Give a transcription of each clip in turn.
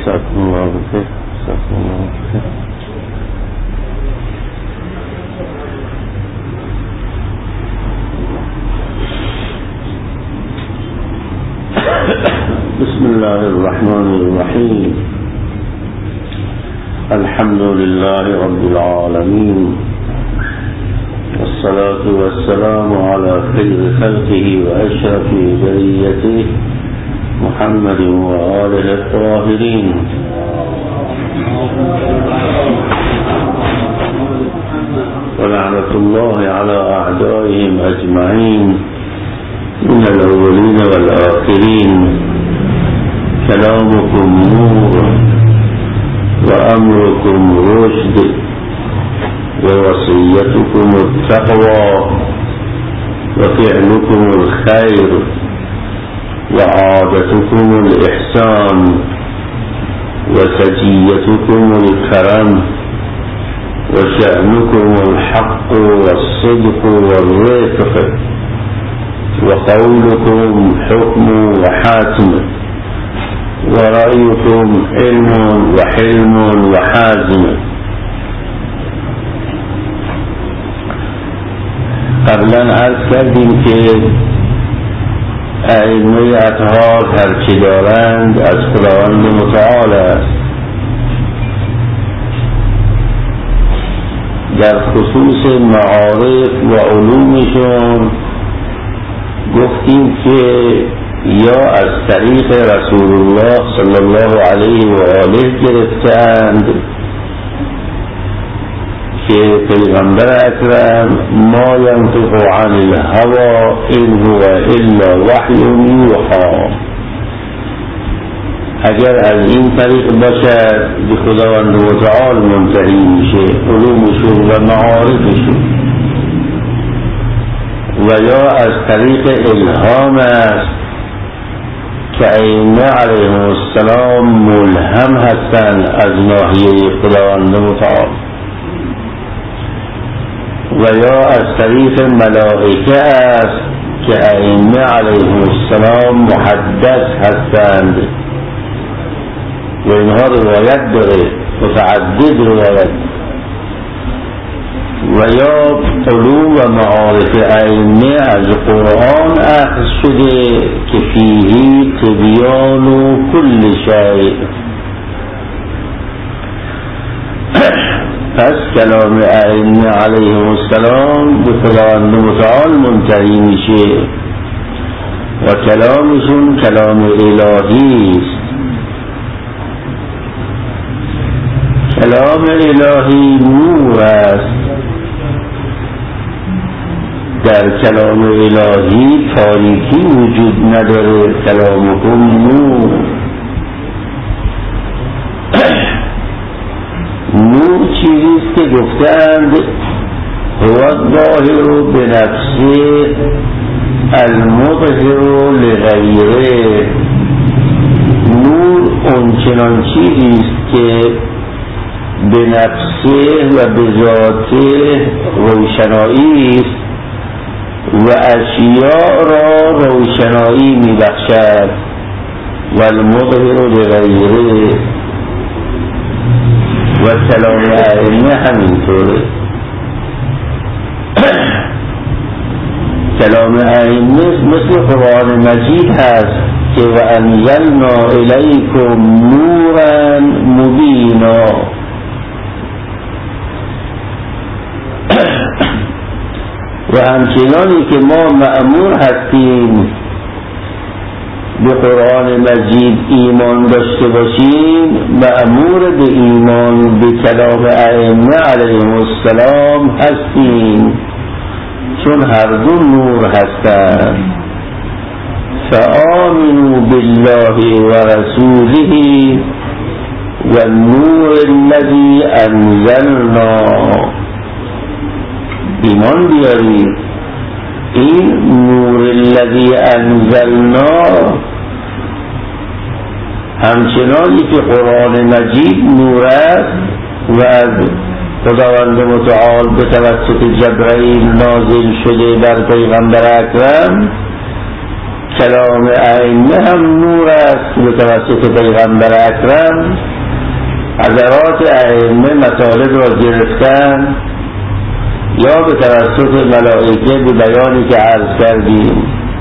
جزاكم الله بخير. جزاكم الله بخير. بسم الله الرحمن الرحيم. الحمد لله رب العالمين، والصلاة والسلام على خير خلقه وأشرف بريته محمد وآله الطاهرين. ولعنة الله على أعدائهم أجمعين من الأولين والآخرين. كلامكم نور وأمركم رشد ووصيتكم التقوى وفعلكم الخير وعادتكم الإحسان وسجيتكم الكرم وشأنكم الحق والصدق والرفق وقولكم حكم وحاتم ورأيكم علم وحلم وحازم. قبلا عرض کردیم که ائمه اطهار هرچی دارند از خداوند متعال است. در خصوص معارف و علومشون گفتیم که یا از طریق رسول الله صلی الله علیه و آله گرفتند که پیغمبر اکرم ما ینطق عن الهوى ان هو الا وحی یوحی، اگر از این طریق باشد به خداوند متعال منتهی میشه علومشون و معارفشون، و یا از طریق الهام است که ائمه علیهم السلام ملهم هستند از ناحیه خداوند متعال، و یا از طریق ملائکه است که ائمه علیهم السلام محدث هستند و اینها روایت داره، متعدد روایت، و یا علوم و معارف ائمه از قرآن اخذ شده که فیه تبیان و کل شیء. پس کلام ائمه علیهم السلام به خداوند متعال منتهی میشه و کلامشون کلام الهی است. کلام الهی نور است. در کلام الهی تاریکی وجود نداره. کلامکم نور. نور چیزیست که گفتند هو الظاهر بنفسه المظهر لغیره. نور اونچنان چیزیست که به نفسه و به ذاته روشنایی است و اشیاء را روشنایی می بخشد و المظهر لغیره. و کلام ائمه همینطوره. کلام ائمه مثل قرآن مجید هست که و انزلنا الیکم نورا مبینا. و همچنانی که ما مأمور هستیم به قرآن مجید ایمان داشته باشیم، مأمور به ایمان به کلام ائمه علیهم السلام هستیم، چون هر دو نور هستند. فآمنوا بالله و رسوله و النور الذی انزلنا. ایمان بیارید این نور الذی انزلنا همچنانی که قرآن مجید نور است و از خداوند متعال به توسط جبرائیل نازل شده بر پیغمبر اکرم، کلام ائمه هم نور است به توسط پیغمبر اکرم. حضرات ائمه مطالب را گرفتن یا به توسط ملائکه به بیانی که عرض کردیم.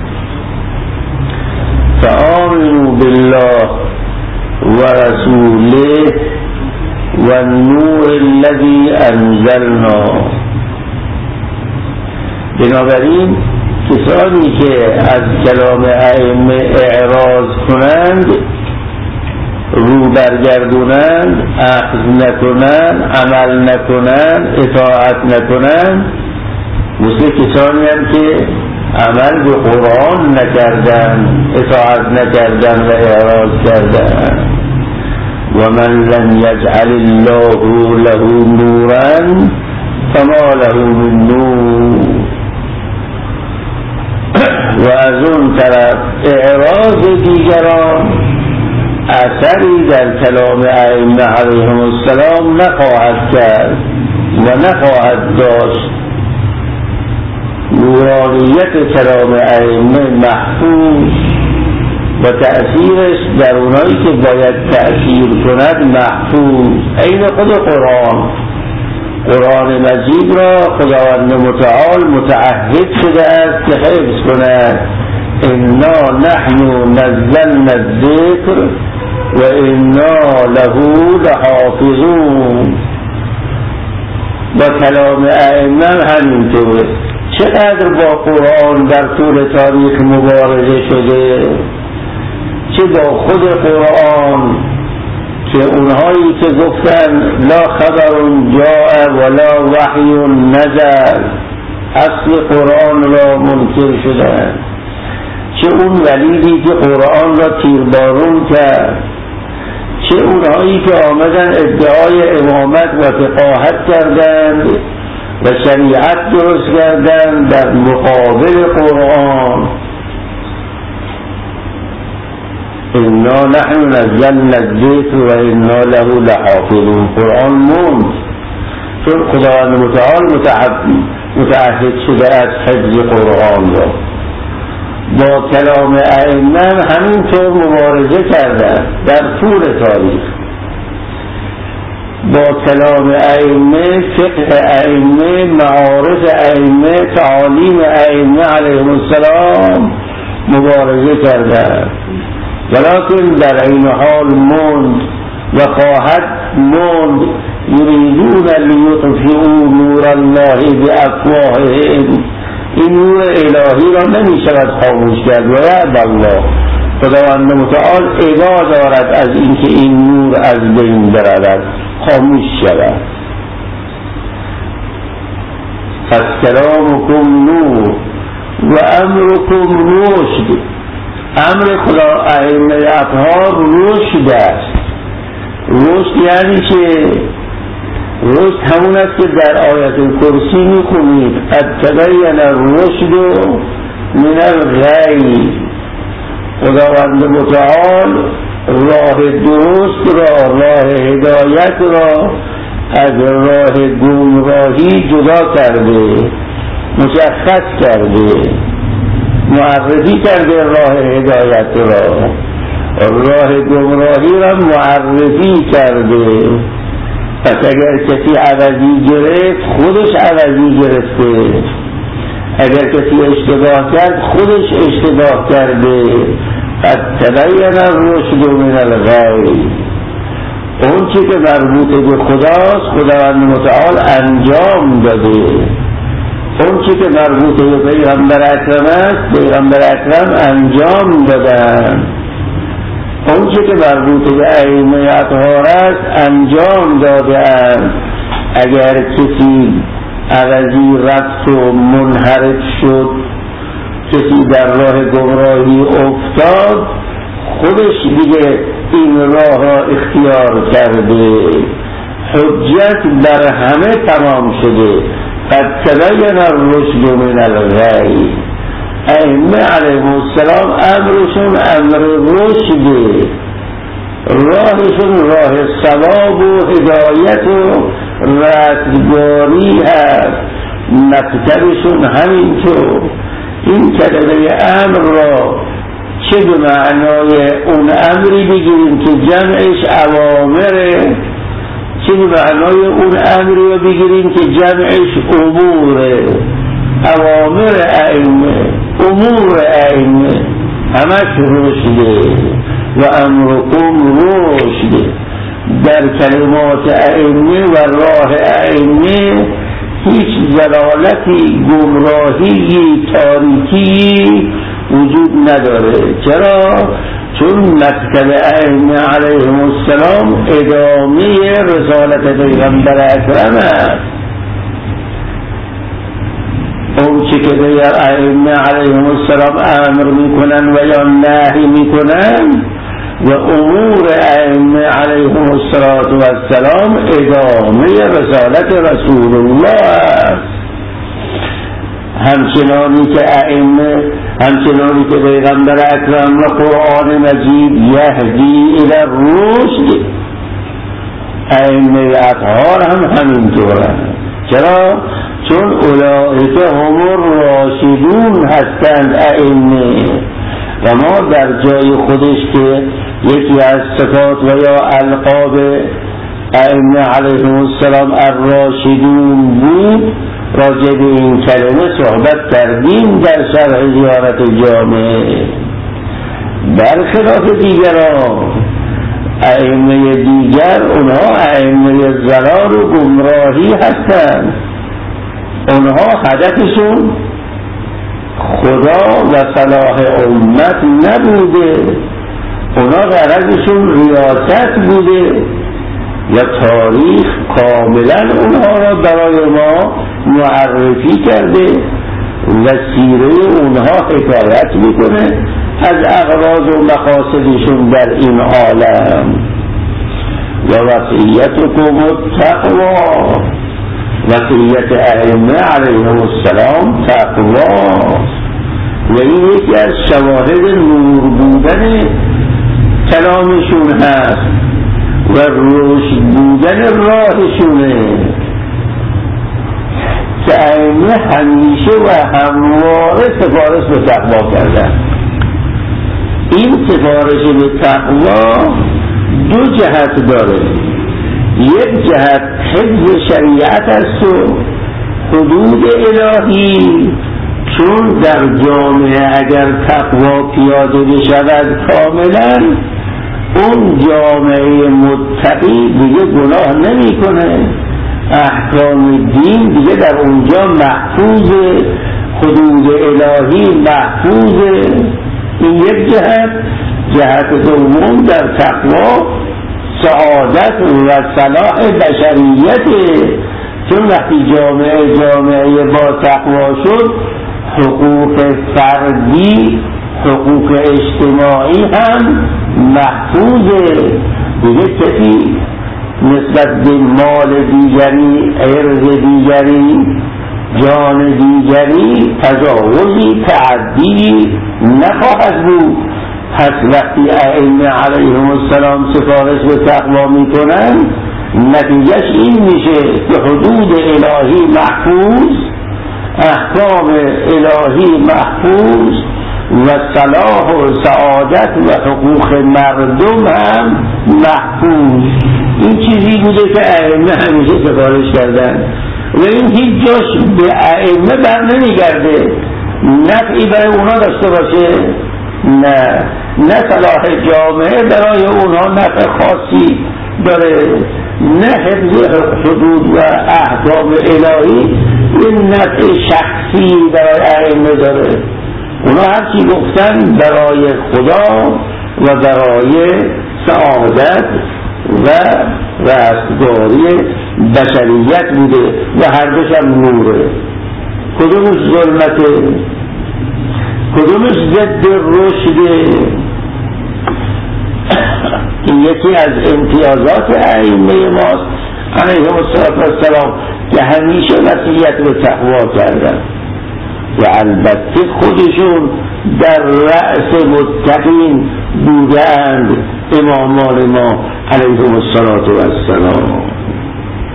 فآمنوا بالله و رسوله و النور الذی انزلنا. بنابراین کسانی که از کلام ائمه اعراض کنند، رو برگردونند، اخذ نکنند، عمل نکنند، اطاعت نکنند، مثل کسانی هم که عمل به قرآن نکردند، اطاعت نکردند و اعراض کردند. و من لم یجعل الله له نورا فما له من نور. و از اون طرف اعراض دیگران اثری در کلام ائمه علیهم السلام نخواهد کرد و نخواهد داشت. نورانیت کلام ائمه محفوظ و تأثیرش در اونایی که باید تأثیر کند محفوظ. این خود قرآن مجید را خداوند متعال متعهد شده است که حفظ کند. انا نحن نزلنا الذکر و انا له لحافظون. و کلام ائمه همینطوره. چقدر با قرآن در طول تاریخ مبارزه شده، چه با خود قرآن که اونهایی که گفتن لا خبر جاء ولا وحی نزل، اصل قرآن را منکر شدند، چه اون ولیدی که قرآن را تیربارون کرد، چه اونهایی که آمدن ادعای امامت و فقاهت کردند و شریعت درست کردند در مقابل قرآن. انا نحن نزلنا الذکر و انا له لحافظون. قرآن موند چون خداوند متعال متعهد شده از حفظ قرآن را. با کلام ائمه همینطور مبارزه کردند در طول تاریخ. با کلام ائمه، فقه ائمه، معارف ائمه، تعالیم ائمه علیهم السلام مبارزه کردند، ولكن در این حال موند و خواهد موند. یریدون لیطفئوا نور الله بافواههم. این نور الهی را نمی شود خاموش کرد. و یعد الله، خداوند متعال ابا دارد از اینکه این نور از بین برود، خاموش شود. پس کلامکم نور و امرکم رشد. امر خدا ائمه اطهار رشد است. رشد یعنی که رشد همون است که در آیت کرسی میخونید اتبین الرشد من الغی. خداوند متعال راه درست را، راه هدایت را از راه گمراهی جدا کرده، مشخص کرده، معرفی کرده راه هدایت را، راه گمراهی را معرفی کرده. پس اگر کسی عوضی گرفت خودش عوضی گرفته، اگر کسی اشتباه کرد خودش اشتباه کرده. فتبین الرشد من الغی. اون چی که مربوط به خداست خداوند متعال انجام داده. اون چی که مربوط به پیغمبر اکرم است پیغمبر اکرم انجام دادن. اون چی که مربوط به ائمه اطهار است انجام دادن. اگر کسی عوضی رفت و منحرف شد، کسی در راه گمراهی افتاد، خودش دیگه این راه را اختیار کرده، حجت بر همه تمام شده. فتبین الرشد من الغی. ائمه علیهم السلام امرشون امر رشده، راهشون راه ثواب و هدایت و رستگاری هست. مکتبشون همینطور. این کلمه امر را چه به معنای اون امری بگیریم که جمعش اوامره، چه به معنای اون امری رو بگیریم که جمعش اموره. اوامر ائمه، امور ائمه، همش رشده و امرکم رشده. در کلمات ائمه و راه ائمه هیچ ضلالتی، گمراهی، تاریکی وجود نداره. چرا؟ چون مکتب ائمه علیهم السلام ادامه رسالت پیغمبر اکرم است. اون چی که دیگر ائمه علیهم السلام امر میکنن و یا نهی میکنن و امور ائمه علیهم السلام ادامه رسالت رسول الله است. همچنانی که ائمه، همچنانی که پیغمبر اکرم و قرآن مجید یهدی الی الرشد، ائمه اطهار هم همینطورند. چرا؟ چون اولئک هم الراشدون هستند ائمه. و ما در جای خودش که یکی از صفات و یا القاب ائمه علیهم السلام الراشدون بود، راجع به این کلمه صحبت کردیم در شرح زیارت جامع. برخلاف دیگران، ائمه دیگر اونها ائمه ضلال و گمراهی هستند. اونها هدفشون خدا و صلاح امت نبوده، اونها غرضشون ریاست بوده. و تاریخ کاملا اونها را برای ما معرفی کرده و سیره اونها حکایت میکنه از اغراض و مقاصدشون در این عالم. و وصیتکم التقوا، وصیت ائمه علیهم السلام تقوا. و این یکی از شواهد نور بودن کلامشون هست و رشد بودن راهشونه که ائمه همیشه و همواره سفارش به تقوا کردن. این سفارش به تقوا دو جهت داره. یک جهت حفظ شریعت است و حدود الهی، چون در جامعه اگر تقوا پیاده بشود کاملا، اون جامعه متقی دیگه گناه نمی کنه، احکام دین دیگه در اونجا محفوظه، حدود الهی محفوظه. این یک جهت. جهت دوم در تقوا سعادت و صلاح بشریته، چون وقتی جامعه با تقوا شد، حقوق فردی، حقوق اجتماعی هم محفوظه. دیگه کسی نسبت به مال دیگری، عرض دیگری، جان دیگری تجاوزی، تعدی نخواهد بود. پس وقتی ائمه علیهم السلام سفارش به تقوا میکنن، نتیجهش این میشه که حدود الهی محفوظ، احکام الهی محفوظ و صلاح و سعادت و حقوق مردم هم محفوظ. این چیزی بوده که ائمه همیشه سفارش کردن و این هیچ جاش به ائمه بر نمیگرده. نفعی برای اونا داشته باشه؟ نه صلاح جامعه برای اونها نفع خاصی داره، نه حفظ حدود و احکام الهی این نفع شخصی برای ائمه داره. اونا هر چی گفتن برای خدا و برای سعادت و رستگاری بشریت بوده و هر دوش هم نوره. کدومش ظلمته، کدومش ضد رشده. این یکی از امتیازات ائمه ماست علیهم السلام که همیشه وصیت به تقوا کردن و البته خودشون در رأس متقین بودند امامان ما علیهم السلام.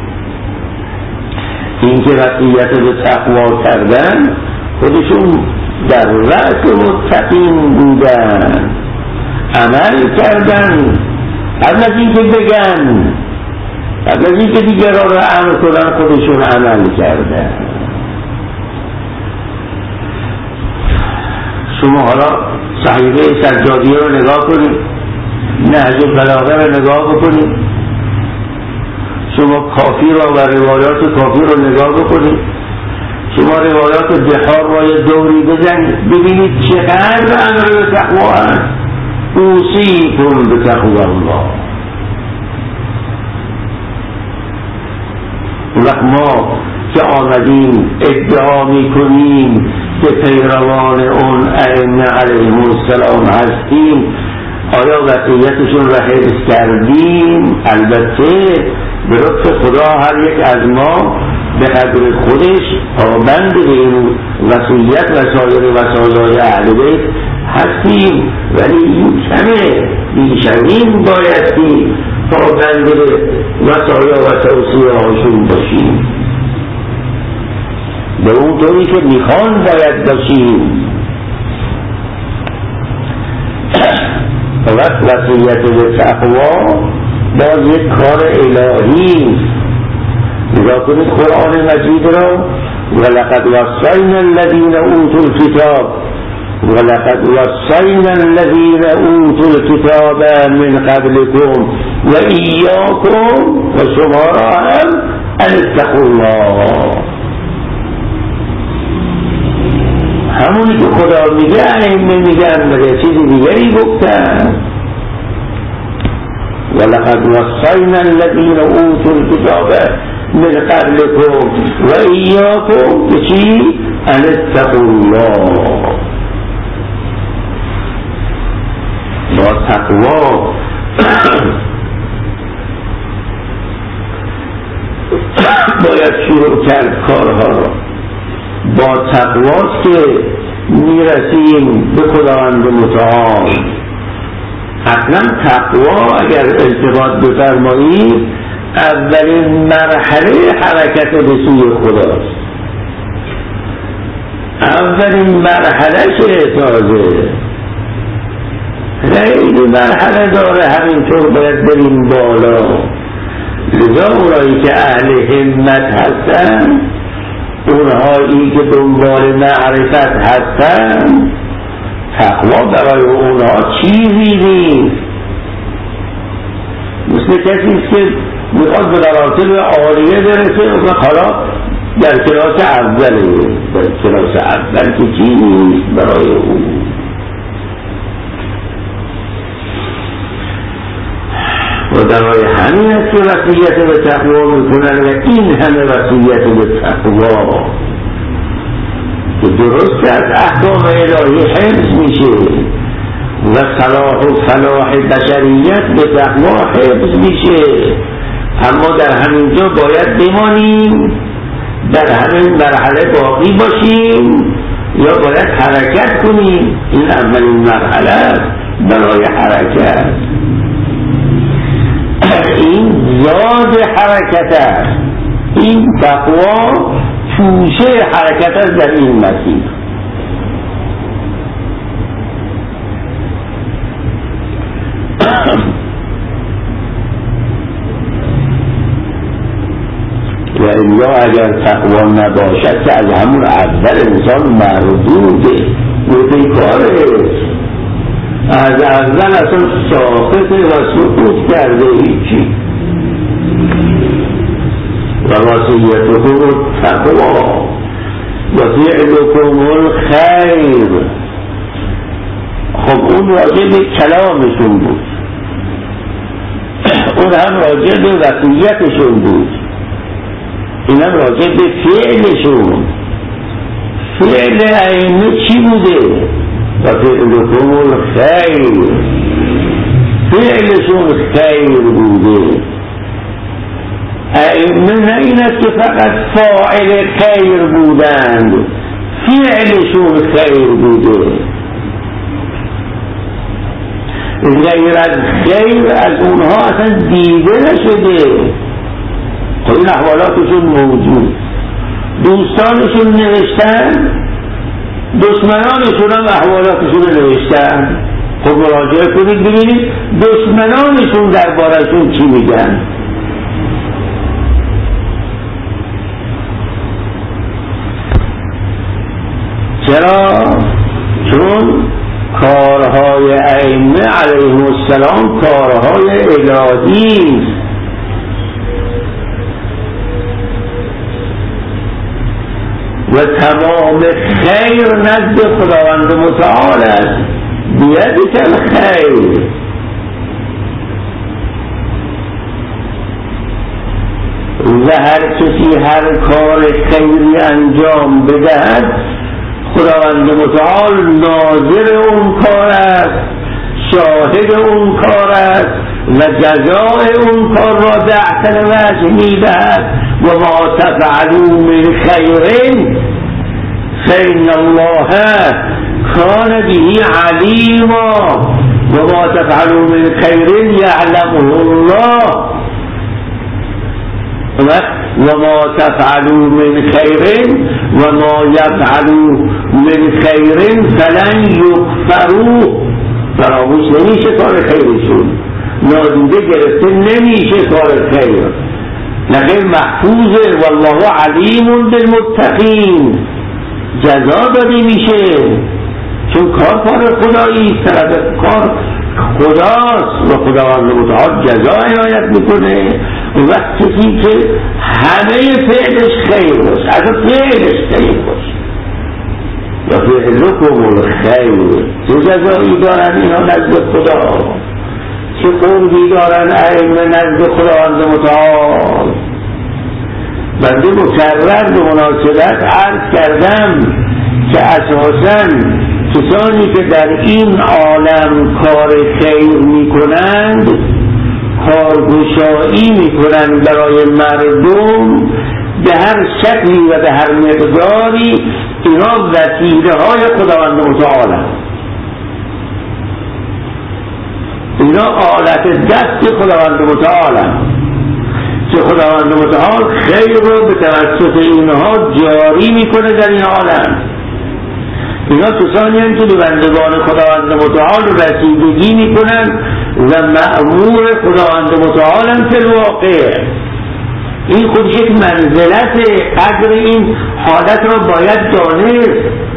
این که وصیت به تقوا کردن، خودشون در رأس متقین بودن، عمل کردن قبل از اینکه بگن، قبل از اینکه دیگران را امر کنن خودشون عمل کردن. شما حالا صحیفه سجادیه رو نگاه کنید، نهج البلاغه رو نگاه بکنید، شما کافی رو و روایات کافی رو نگاه بکنید، شما روایات بحار را یه دوری بزنید ببینید چقدر امر به تقوا هست. اوصیکم بتقوا الله. وقت ما که آمدیم ادعا میکنیم که پیروان اون ائمه علیهم السلام هستیم، آیا وصیتشون را حفظ کردیم؟ البته به لطف خدا هر یک از ما به قدر خودش پابند به این وصیت و سایر وصایای اهل بیت هستیم، ولی این کمه، بیشترین بایستی پابند به وصایا و توصیه هاشون باشیم، به اون طوری که میخوان باید باشیم. وقت وصیت به تقوا باز یک کار الهی. نگاه کنید قرآن مجید را، ولقد وصینا الذین اوتوا الکتاب ولقد وصینا الذین اوتوا الکتاب من قبلکم و ایاکم و شما را هم ان اتقوا الله. همونی که خدا میگه ائمه میگن، مگه چیزی دیگری گفتن؟ ولقد وصینا الذین اوتوا الکتاب من قبلکم و ایاکم به چی؟ ان اتقوا الله. با تقوا باید شروع کرد کارها را. با تقواست که میرسیم به خداوند متعال. اصلا تقوا اگر التفات بفرمایید اولین مرحله حرکت به سوی خداست. اولین مرحله شه تازه خیلی مرحله داره، همینطور باید بریم بالا. لذا اونایی که اهل همت هستن، اونهایی که دنبال معرفت هستن، تقوا برای اونها چیزی نیست. مثل کسی که میخواد به مراتب عالیه برسه و حالا در کلاس اوله، در کلاس اول که چیزی نیست برای اون. و درای همین است که وصیت به تقوا میکنن و این همه وصیت به تقوا که درست از احکام الهی حفظ میشه و صلاح و فلاح بشریت به تقوا حفظ میشه. اما در همین جا باید بمانیم، در همین مرحله باقی باشیم یا باید حرکت کنیم؟ این اولین مرحله است برای حرکت. این زاد حرکت است، این تقوا توشه حرکت است در این مسیر. و الا اگر تقوا نباشد که از همون اول انسان مردوده و بیکاره، از اول اصلا ساخته و سقوط کرده هیچی. و وصیتکم التقوا و فعلکم الخیر. خب اون راجع به کلامشون بود، اون هم راجع به وصیتشون بود، این هم راجع به فعلشون. فعل ائمه چی بوده؟ و فعلکم الخیر، فعلشون خیر بوده. ائمه نه این است که فقط فاعل خیر بودند، فعلشون خیر بوده. غیر از خیر از اونها اصلا دیده نشده. خب این احوالاتشون موجود. دوستانشون نوشتن دشمنانشون هم احوالاتشون رو نوشتن. خب مراجعه کنید ببینید دشمنانشون دربارشون چی میگن. چرا؟ چون کارهای ائمه علیهم السلام کارهای الهی است و تمام خیر نزد خداوند متعال است. بیدک الخیر. و هر کسی هر کار خیری انجام بدهد خداوند متعال ناظر اون کار است، شاهد اون کار است و جزای اون کار را به احسن وجه میدهد. و ما تفعلوا من خیر فإن الله کان به علیما و ما تفعلوا من خیر یعلمه الله و ما تفعلوا من خیر و ما یفعلوا من خیر فلن یغفروه. فراموش نمیشه کار خیرشون، نادیده گرفته نمیشه کار خیر، لکن محفوظه. والله علیم بالمتقین. جزا داده میشه چون کار خدایی است، کار خداست و خداوند متعال جزا عنایت میکنه. و وقتی که همه فعلش خیر باشه، اصلا فعلش خیر باشه، و فعلکم الخیر. چه جزایی دارن اینا نزد خدا، چه قربی دارن ائمه نزد خداوند متعال. بنده مکرر به مناسبت عرض کردم که اساساً کسانی که در این عالم کار خیر میکنند، کارگشایی میکنند برای مردم به هر شکلی و به هر مقداری، اینا وسیله های خداوند متعال، اینا آلت دست خداوند متعال که خداوند متعال خیر رو به توسط اینها جاری میکنه در این عالم. اینا کسانی هستند که به بندگان خداوند متعال رسیدگی میکنند و مأمور خداوند متعال هم فی الواقع. این خودش یک منزلت، قدر این حالت را باید دانست.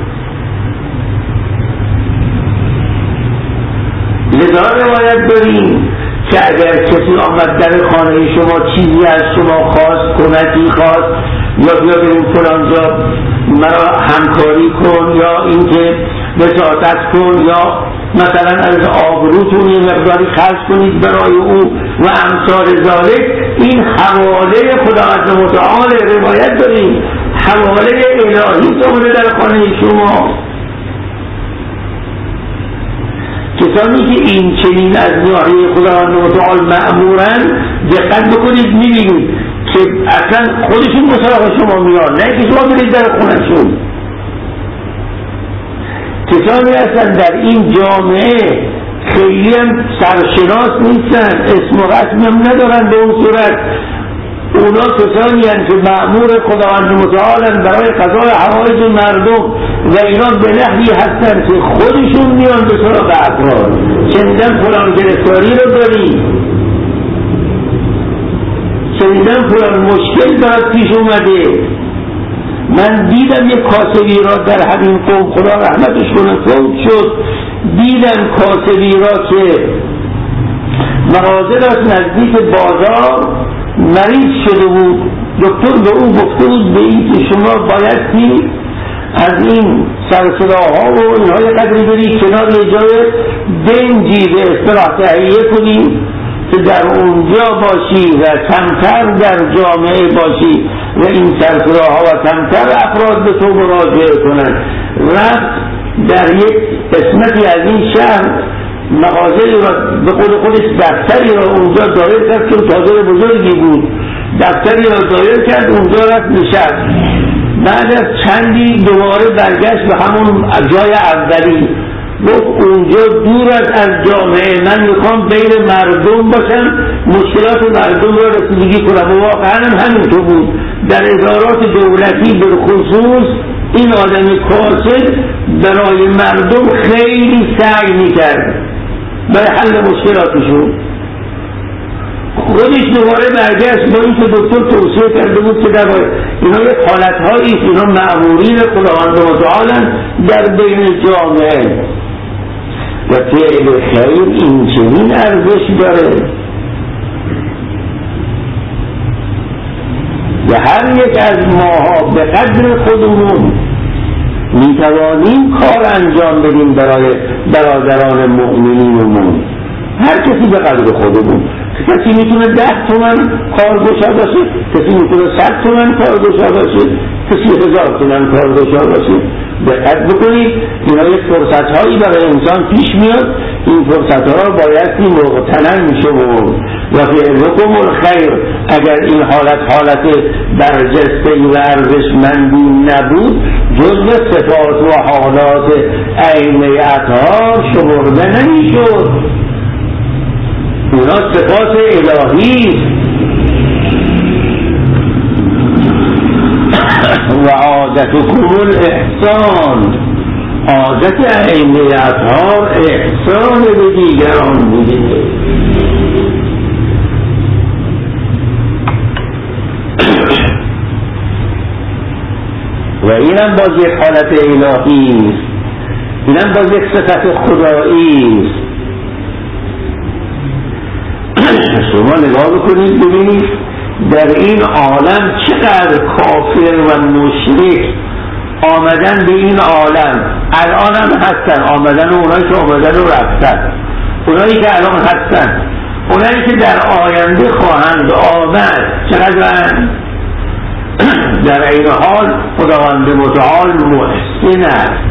لذا روایت داریم که اگر کسی آمد در خانه شما چیزی از شما خواست، کمکی خواست، یا بیا بریم فلان جا مرا همکاری کن، یا اینکه وساطت کن، یا مثلا از آبروتون یه مقداری خرج کنید برای او و امثال ذالک، این حواله خداوند متعال روایت داریم، حواله الهی آمده در خانه شما. کسانی که این چنین از ناحیه خداوند متعال مأمورن، دقت بکنید میبینید که اصلا خودشون مسابقه شما میان، نه که شما برید در خونهشون. کسانی هستن در این جامعه خیلی هم سرشناس نیستن، اسم و رسمی هم ندارن به اون صورت. اونا کسانی هستن که مأمور خداوند متعال برای قضای حوائج مردم و اینا به نحوی هستن که خودشون میان به سراغ افراد. شنیدن فلان گرفتاری رو داری، شنیدن فلان مشکل برات پیش اومده. من دیدم یک کاسبی را در همین قوم، خدا رحمتش کنه، فوت شد. دیدم کاسبی را که مغازه را نزدیک بازار مریض شده بود. دکتر به او گفته بود به این که شما بایستی از این سرصداها و اینها یه قدری بری کنار یه جای دنجی به اصطلاح تهیه کنی که در اونجا باشی و کمتر در جامعه باشی و این سرصداها و کمتر افراد به تو مراجعه کنند. رفت در یک قسمتی از این شهر مغازه‌ای را به خودش دفتری را اونجا دایر کرد که تاجر بزرگی بود، دفتری را دایر کرد، اونجا رفت نشست. بعد از چندی دوباره برگشت به همون جای اولی گفت اونجا دور از جامعه، من میخوام بین مردم باشم، مشکلات مردم را رسیدگی کنم. و واقعا همینطور بود. در ادارات دولتی به خصوص این آدم کاسد برای مردم خیلی سعی میکرد برای حل مشکلاتشون. خودش دوباره برگشت با اینکه دکتر توصیه کرده بود که اینا یک حالتهایی، اینا مأمورین خداوند متعال در بین جامعه و فعل خیر این چنین ارزش داره و هر یک از ماها به قدر خودمون میتوانیم کار انجام بدیم برای برادران مؤمنینمون. هر کسی به قدر خودمون. کسی میتونه 10 تومن کارگشا باشه، کسی میتونه 100 تومن کارگشا باشه، کسی 1000 تومن کارگشا باشه. دقت بکنید اینا یک فرصت هایی برای انسان پیش میاد، این فرصت ها بایستی مغتنم شمرد و فعلکم الخیر. اگر این حالت برجسته و ارزشمندی نبود جزء صفات و حالات ائمه اطهار شمرده نمیشد. اونا صفات الهی و عادتکم الاحسان. عادت ائمه اطهار احسان به دیگران بوده. و اینم باز یک حالت الهی است، اینم باز یک صفت خدایی است. شما نگاه بکنید ببینید در این عالم چقدر کافر و مشرک آمدن به این عالم، الان هم هستن، آمدن و اونایی که آمدن و رفتن، اونایی که الان هستن، اونایی که در آینده خواهند آمد، چقدر در این حال خداوند متعال محسن است.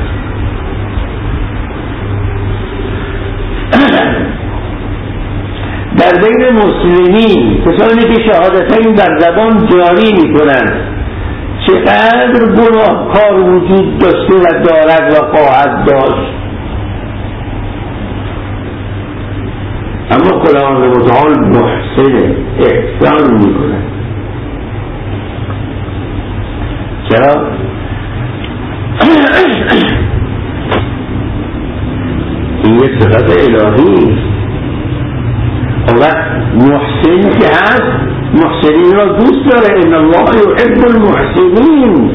در بین مسلمین کسانی که شهادتین در زبان جاری میکنند چقدر گناهکار وجود داشته و دارد و خواهد داشت، اما خداوند متعال محسن احسان میکند. چرا؟ این یک صفت الهی و محسن که هست محسنین را دوست داره. ان الله یحب المحسنین.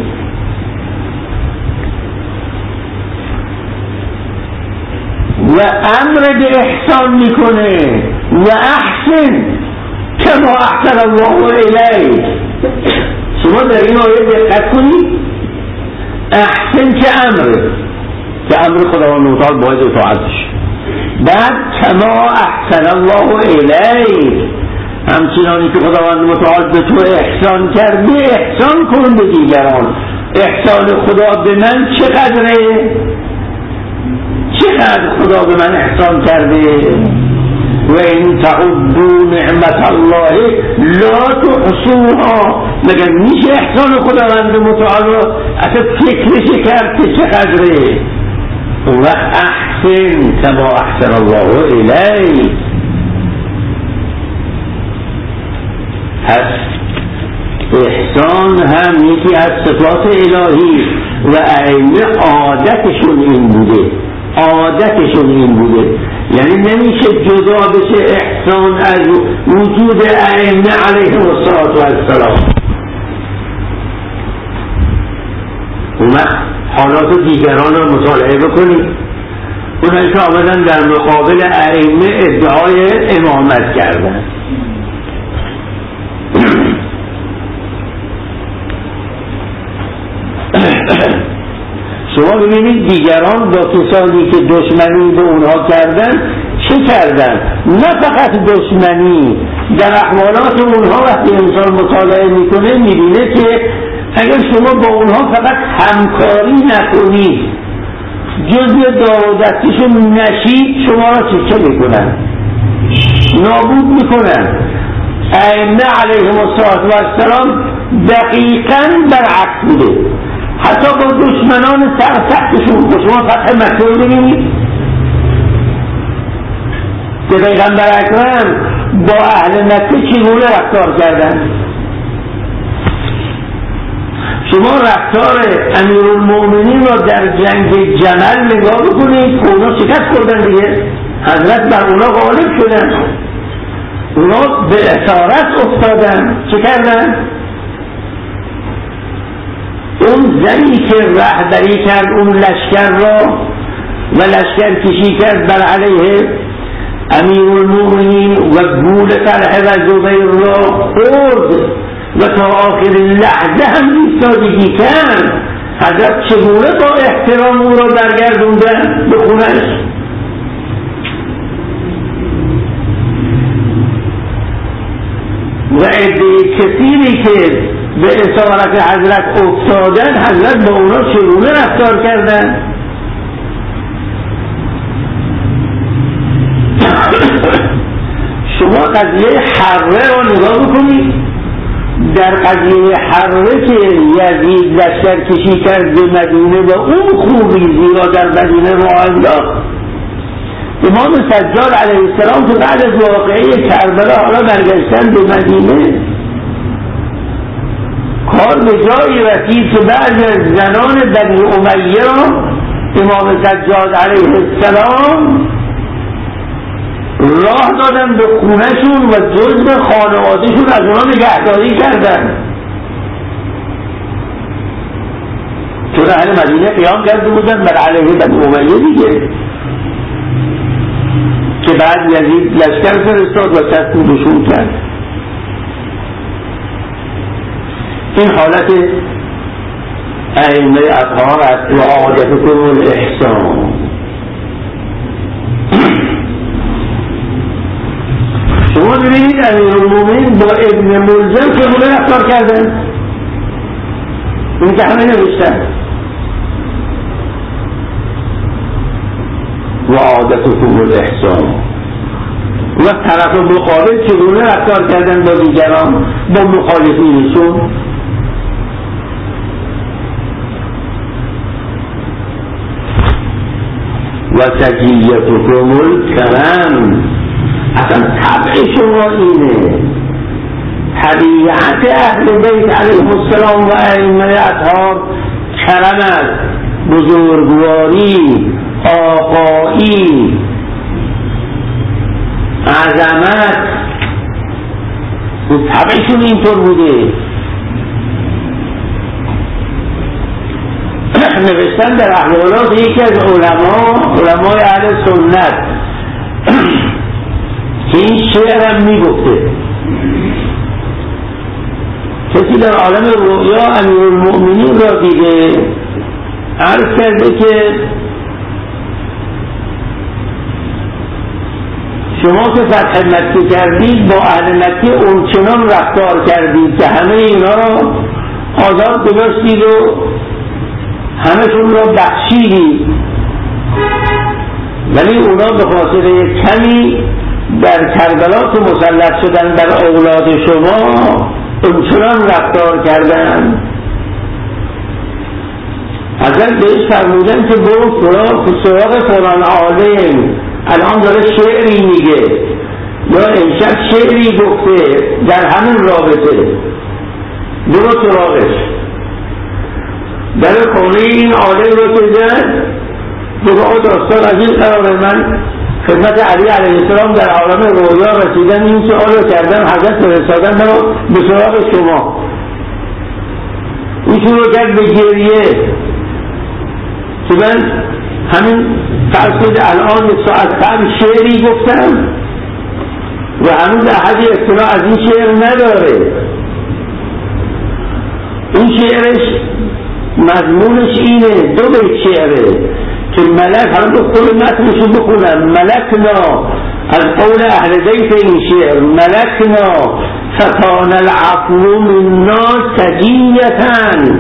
و امر به احسان میکنه و احسن کما احسن الله الیک. شما در این آیه دقت کنید، احسن که امره، که امر خداوند متعال باید اطاعتش. بعد کما احسن الله الیک، همچنانی که خداوند متعال به تو احسان کرده احسان کن به دیگران. احسان خدا به من چقدره؟ چقدر خدا به من احسان کرده؟ و این تعدوا نعمت الله لا تحصوها. مگر میشه احسان خداوند متعال رو اصلا فکرش کرد که چقدره؟ و احسن کما احسن الله الیک. پس احسان هم یکی از صفات الهی و ائمه عادتشون این بوده، عادتشون این بوده. یعنی نمیشه جدا بشه احسان از وجود ائمه علیهم السلام. اومد حالات دیگران رو مطالعه بکنید. اونایی که آمدن در مقابل ائمه ادعای امامت کردن، شما ببینید دیگران با کسانی که دشمنی به اونها کردن چه کردن. نه فقط دشمنی، در احوالات اونها وقتی انسان مطالعه میکنه میبینه که اگر شما با اونها فقط همکاری نکنید، جزء دار و دستشون نشید، شما را چه میکنن؟ نابود میکنن. ائمه علیهم السلام دقیقاً برعکس بوده. حتی با دشمنان سرسختشون، شما فتح مکه رو ببینید، که پیغمبر اکرم با اهل مکه چگونه رفتار کردن. شما رفتار امیرالمؤمنین را در جنگ جمل نگاه بکنید که اونا شکست خوردن دیگه، حضرت بر اونا غالب شدن، اونا به اسارت افتادن. چه کردن؟ اون زنی که رهبری کرد اون لشکر را و لشکر کشی کرد بر علیه امیرالمؤمنین و گول طلحه و زبیر را خورد و تا آخر لحظه هم ایستادگی کرد. حضرت چگونه با احترام او را برگردوندن به خونش؟ و عده کثیری که به اسارت حضرت افتادن، حضرت با اونا چگونه رفتار کردن؟ شما قضیه حره را نگاه بکنید. در قضیه حره که یزید لشکر کشی کرد به مدینه و اون خوبی زیرا در مدینه راه انداخت، امام سجاد علیه السلام که بعد از واقعه کربلا حالا برگشتن به مدینه، کار به جایی رسید که بعضی از زنان بنی امیه را امام سجاد علیه السلام راه دادن به خونهشون و جزء خانوادهشون از اونا نگهداری کردن، چون اهل مدینه قیام کرده بودن بر علیه بنی امیه دیگه، که بعد یزید لشکر فرستاد و تسلیمشون کرد. این حالت ائمه اطهار است و عادتکم الاحسان. شما ببینید امیرالمومنین با ابن ملجم چگونه رفتار کردن؟ این که همه نوشتن و عادتکم الاحسان. و طرف مخالف چگونه رفتار کردن با دیگران، با مخالفینشون؟ و تجیتکم الکرم. اصلا طبع شما اینه، طبیعت اهل بیت علیهم السلام و ائمه اطهار کرم است، بزرگواری، آقایی، عظمت. طبعشون اینطور بوده. نوشتن در احوالات یکی از علمای اهل سنت که این شعر هم میگفته، کسی در عالم رؤیا امیرالمؤمنین را دیده، عرض کرده که شما که فتح مکه کردید با اهل مکه اونچنان رفتار کردید که همه اینا را آزاد گذاشتید و همه‌شون را بخشیدید، ولی اونا به خاطر کمی در کربلا که مسلط شدن بر اولاد شما اونچنان رفتار کردن. حضرت بهش فرمودن که برو سراغ فلان عالم، الان داره شعری میگه یا امشب شعری گفته در همین رابطه، برو سراغش. در خانه این عالم رو که زد بگاه داستان از این قراره، من خدمت علی علیه السلام در عالم رویا رسیدن، این سؤال رو کردن، حضرت فرستادن منو به سراغ شما. این شروع کرد به گریه که من همین فرض کنید الان یک ساعت قبل شعری گفتم و هنوز احدی اطلاع از این شعر نداره. این شعرش مضمونش اینه، دو بیت شعره که ملک، حالا به کل متنشو بخونم، ملکنا از قول اهل بیت این شعر، ملکنا فکان العفو منا سجیتن.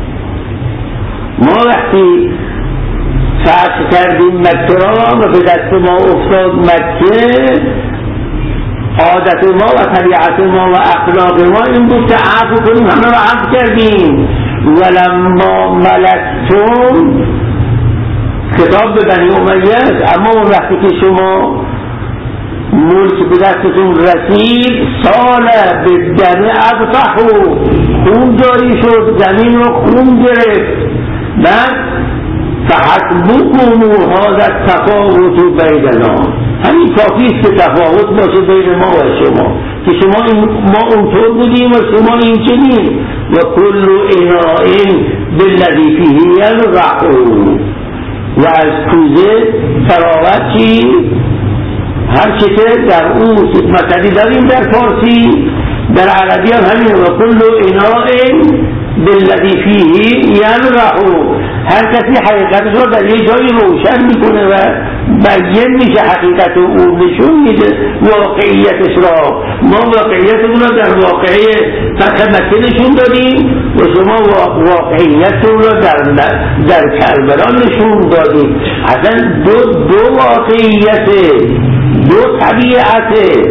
ما وقتی فتح کردیم مکه را و به دست ما افتاد مکه، عادت ما و طبیعت ما و اخلاق ما این بود که عفو کنیم، همه را عفو کردیم. ولما ملکتم خطاب به بنی امیه، اما اون وقتی که شما ملک به دستتون رسید سال به دم اقطعوا، خون جاری شد، زمین رو خون گرفت. بعد فحسبكم هذا التفاوت بیننا، همین کافیست که تفاوت باشه بین ما و شما، که ما اونطور بودیم و شما این چنین. و کل اناء بالذی فیه یلرح، و از کوزه فراغت چی؟ هر چه که در اون مثلی داریم در فارسی، در عربی هم همین. و کل اناء بالذی فیه یلرح، هر کسی حقیقتش رو در یه جایی روشن میکنه و بیان میشه حقیقت او، نشون میده واقعیتش را. ما واقعیتمون رو در واقعی فتح مکه نشون دادیم و شما واقعیتمون رو در کربلا نشون دادیم. اصلا دو واقعیته، دو طبیعته.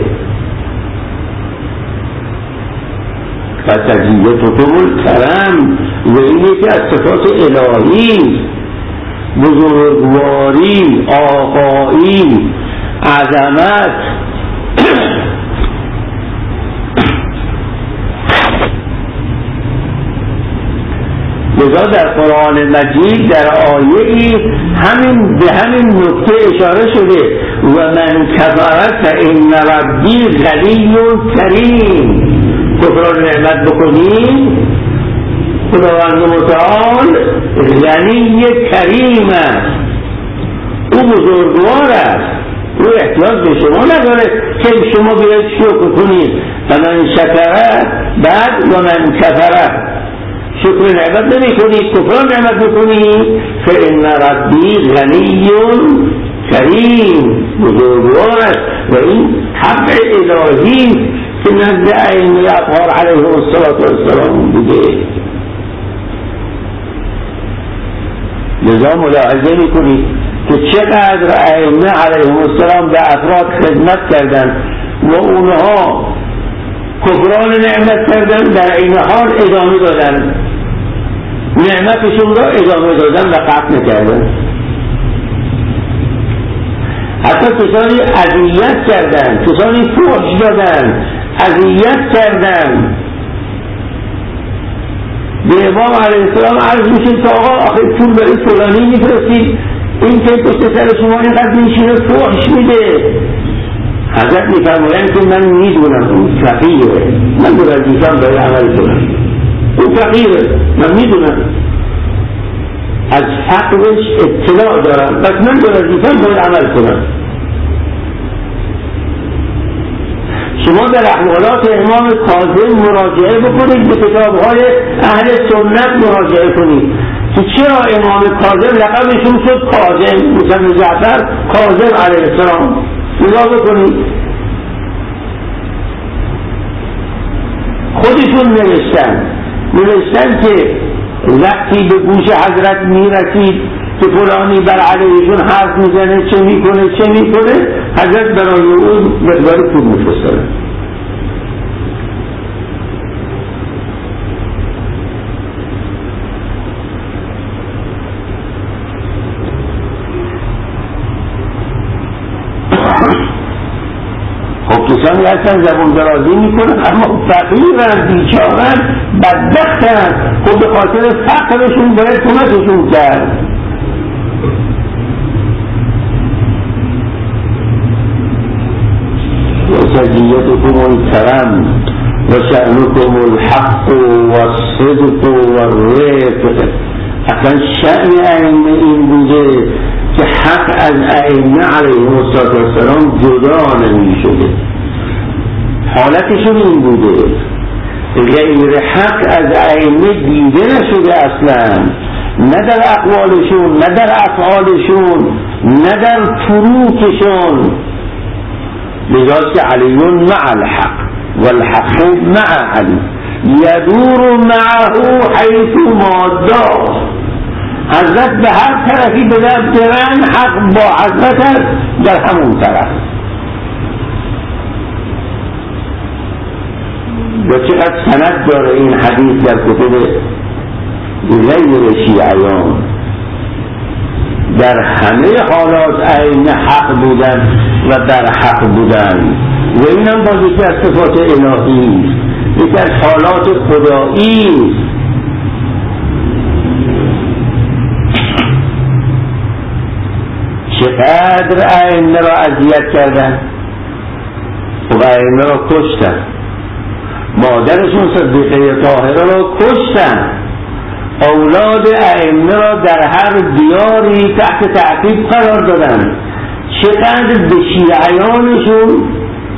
فتجیتکم الکرم، و این یکی از صفات الهی، بزرگواری، آقایی، عظمت. لذا در قرآن مجید در آیه‌ای به همین نکته اشاره شده. و من کفر فإن ربی غنی کریم، کفر نعمت بکنید خداوند متعال غنی کریم است، او بزرگوار است، او احتیاج به شما نداره که شما بیاید شکر کنید. فمن شکره، بعد و من کفره، شکر نعمت نمی کنید، کفر نعمت بکنید. فإن ربی غنی کریم، بزرگوار است. و این حق الهی که نزد ائمه اطهار علیهم السلام بوده. لذا ملاحظه میکنید که چقدر ائمه علیهم السلام به افراد خدمت کردند و اونها کفران نعمت کردن، در این حال ادامه دادن نعمتشون را، ادامه دادن و قطع نکردن. حتی کسانی اذیت کردن، کسانی فحش دادن، اذیت کردن. به امام علیه السلام عرض میشه که آقا آخه پول برای فلانی میفرستید، این که پشت سر شما اینقدر میشینه فحش میده. حضرت میفرمایند که من میدونم اون فقیره، من به وظیفه‌ام باید عمل کنم. اون فقیره، من میدونم، از فقرش اطلاع دارم، بس من به وظیفه‌ام باید عمل کنم. شما در احوالات امام کاظم مراجعه بکنید، به کتاب‌های اهل سنت مراجعه کنید که چرا امام کاظم لقبشون شد کاظم، مثل جعفر کاظم علیه السلام. نگاه بکنید، خودشون نوشتن که وقتی به گوش حضرت میرسید که فلانی بر علیهشون حرف میزنه چه میکنه، حضرت برای اون مقدار پول میفرستاد. خب کسانی هستن زبون درازی میکنن اما فقیرن، بیچارن، بدبختن. خب به خاطر فقرشون باید کمکشون کرد. وسجیتكم الکرم و شأنكم الحق و الصدق و الرفق. اصلا شأن ائمه این بوده که حق از ائمه علیهم السلام جدا نمی شده. حالتشون این بوده، غیر حق از ائمه دیده نشده اصلا، نه در اقوالشون، نه در افعالشون، نه در تروکشون. لذا که علی مع الحق والحق مع علی یدور معه حیث ما دار. حضرت به هر طرفی برن، حق با حضرت است در همون طرف. و چقدر سند داره این حدیث در کتب غیر شیعیان، در همه حالات عین حق بودن و در حق بودن و اینم باز یکی از صفات الهی، یکی از حالات خدایی. چقدر ائمه را اذیت کردن و ائمه را کشتن، مادرشون صدیقه طاهره را کشتن، اولاد ائمه را در هر دیاری تحت تعقیب قرار دادن. چقدر به شیعیانشون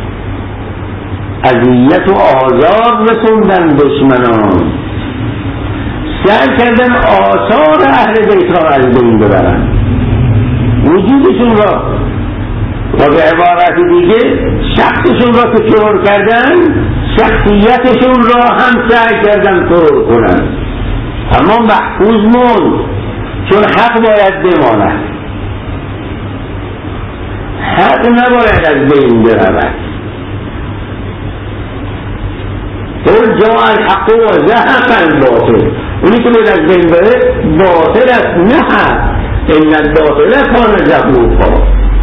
اذیت و آزار رسوندن دشمنان، سعی کردن آثار اهل بیت را از بین ببرن، وجودشون را و به عبارت دیگه شخصشون را که ترور کردن، شخصیتشون را هم سعی کردن ترور کنن. اما محفوظ موند، چون حق باید بماند، حق نباید از بین برود. قل جاء الحق و زهق الباطل، اونی که باید از بین بره باطل است، نه حق. ان الباطل کان زهوقا،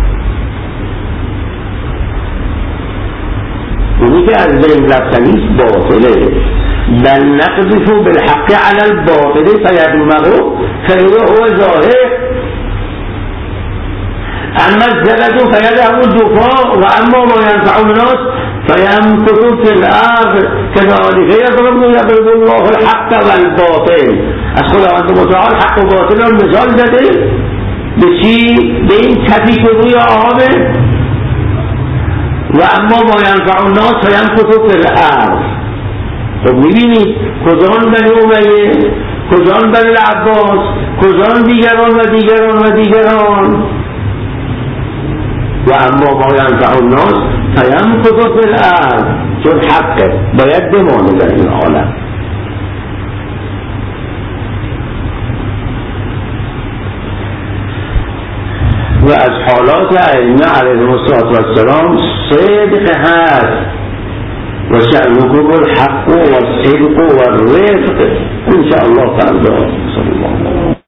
اونی که از بین رفتنیست باطله. بل نقذف بالحق على الباطل فیدمغه فاذا هو زاهق، اما الزلد فیدعه الجفاء و اما ما ينفع الناس فيمكث في الارض كذلك يضرب الله الحق والباطل. از خداوند متعال حق و باطل را مثال زده. به چی؟ به این تپی که روی آبه. و اما ما ينفع الناس فيمكث في الارض. خب میبینید کجان بنی امیه، کجان بنی العباس، کجان دیگران و دیگران و دیگران. و اما ما ینفع الناس فیمکث فی الارض، چون حقه باید بمانه در این عالم. و از حالات ائمه علیهم السلام صدق هست و شأنکم الحق و الصدق و الرفق. ان شاء الله تعالی.